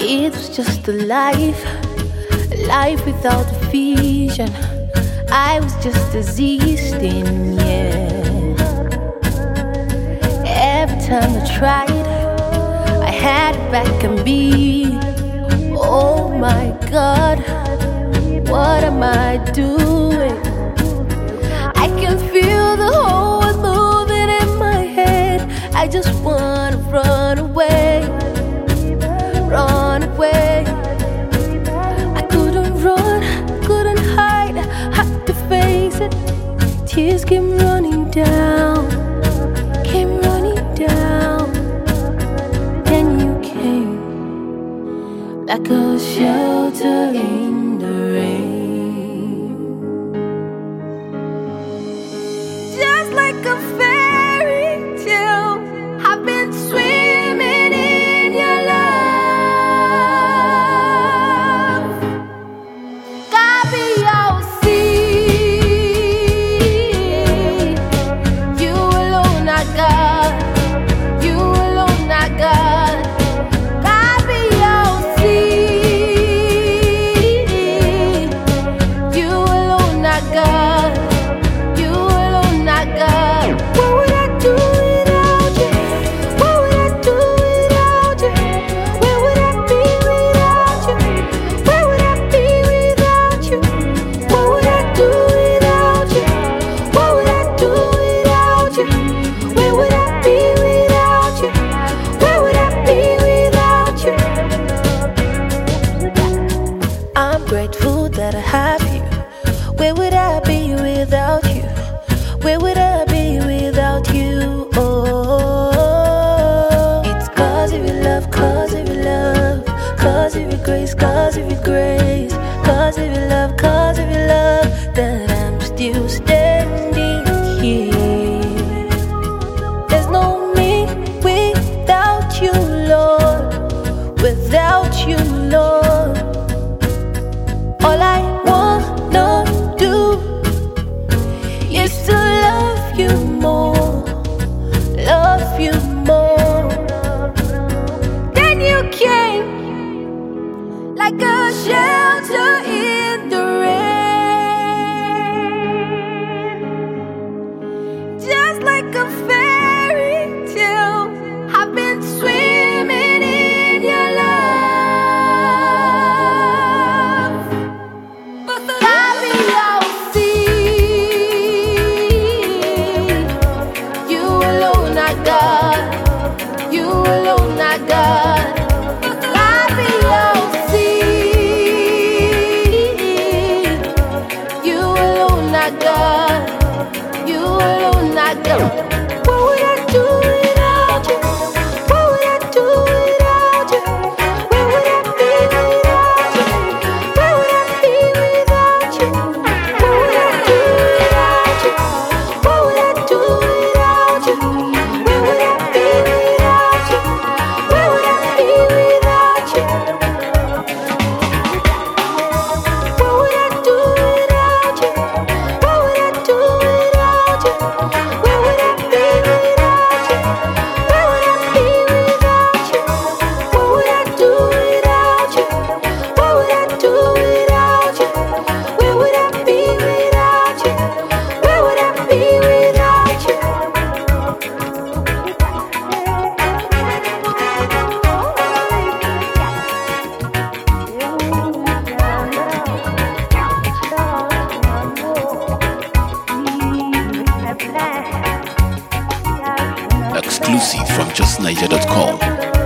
It was just a life without a vision. I was just existing, yeah. Every time I tried, I had it back and beat. Oh my God, what am I doing? I can feel the whole world moving in my head. I just wanna run away, run away. I couldn't run, couldn't hide, had to face it. Tears came running down, came running down. Then you came like a shelter in the rain, just like a fairy tale. I've been swimming in your love. God be your sea. You alone are God. You alone are God. God be your sea. You alone are God. You alone are God. What would I do without you? What would I do without you? Where would I be without you? Where would I be without you? What would I do without you? What would I do without you? Where would I be without you? Where would I be without you? I'm grateful that I have you. Where would I be without you? Where would I be without you? Oh, it's cause of your love, cause of your love, cause of your grace, cause of your grace, cause of your love, cause of your love, that I'm still standing here. There's no me without you, Lord, without you, Lord. All I wanna do is to love you more, love you more. Then you came like a shelter in the rain, just like a fairy tale. I've been swimming in your love. God be your sea. You alone are God. You alone are God. God be your sea. You alone are God. You alone are God. What would I do without you? What would I do without you? Where would I be without you? Where would I be without you? What would I do without you? What would I do without you? Where would I be without you? Where would I be without you? What would I do without you? What would I do without you? Where would I be without you? Where would I be without you? What would I do without you? What would I do without you? Where would I be without you? Where would I be without you? Exclusive from justniger.com.